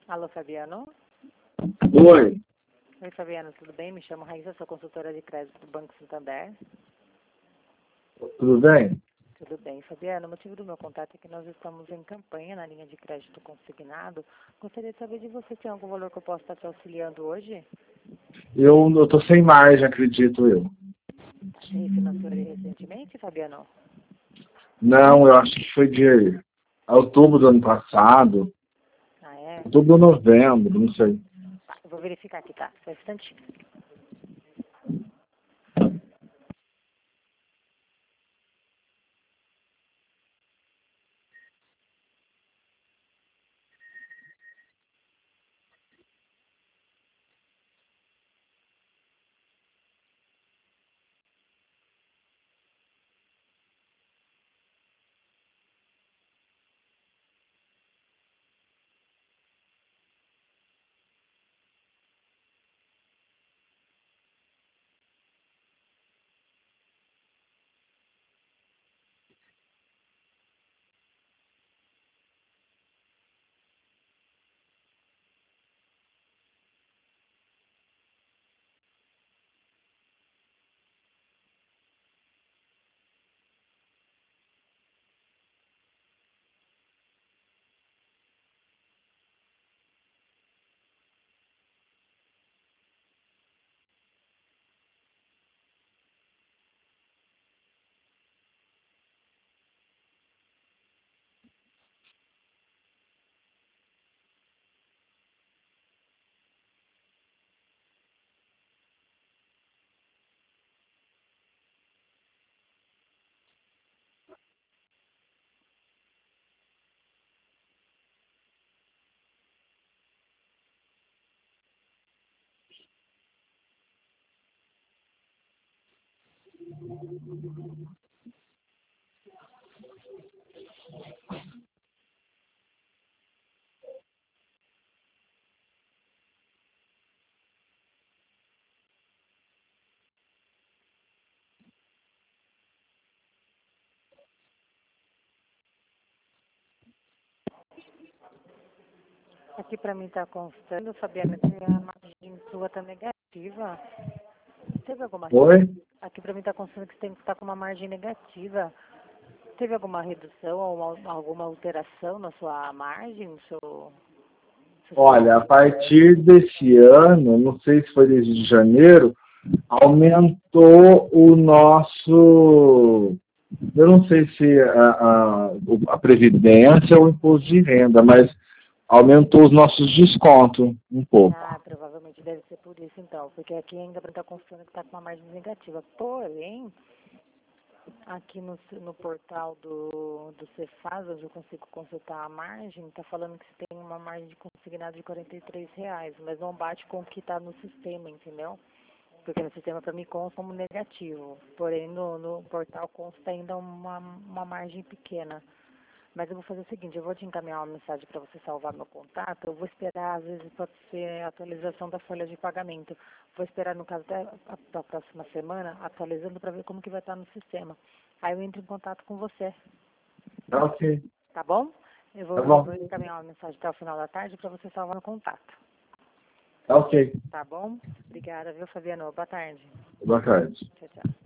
Alô, Fabiano? Oi, Oi, Fabiano, tudo bem? Me chamo Raíssa, sou consultora de crédito do Banco Santander. tudo bem? Tudo bem, Fabiano. O motivo do meu contato é que nós estamos em campanha na linha de crédito consignado. Gostaria de saber de você, tem algum valor que eu possa estar te auxiliando hoje? Eu tô sem margem, acredito eu. Você refinanciou ele recentemente, Fabiano? Não, eu acho que foi de outubro do ano passado, Ah, é? outubro ou novembro, não sei. Tá, eu vou verificar aqui, tá? Só um instantinho. Aqui para mim está constando, Fabiano, que a margem sua está negativa. Teve alguma Oi? Aqui para mim está constando que você tem que estar com uma margem negativa. Teve alguma redução ou alguma alteração na sua margem, no seu Olha, a partir desse ano, não sei se foi desde janeiro, aumentou o nosso. Eu não sei se a Previdência ou o imposto de renda, mas aumentou os nossos descontos um pouco. Ah, provavelmente deve ser por isso então, porque aqui ainda está constando que está com uma margem negativa. Porém, aqui no portal do Cefaz, onde eu consigo consultar a margem, está falando que você tem uma margem de consignado de R$ 43, mas não bate com o que está no sistema, entendeu? Porque no sistema para mim consta como negativo, porém no portal consta ainda uma margem pequena. Mas eu vou fazer o seguinte, eu vou te encaminhar uma mensagem para você salvar meu contato, eu vou esperar, às vezes pode ser a atualização da folha de pagamento. Vou esperar, no caso, até a próxima semana, atualizando para ver como que vai estar no sistema. Aí eu entro em contato com você, Tá ok. tá bom? Tá Eu bom. vou encaminhar uma mensagem até o final da tarde para você salvar meu contato. Tá ok. Tá bom? Obrigada, viu, Fabiano? Boa tarde. Boa tarde. Tchau, tchau.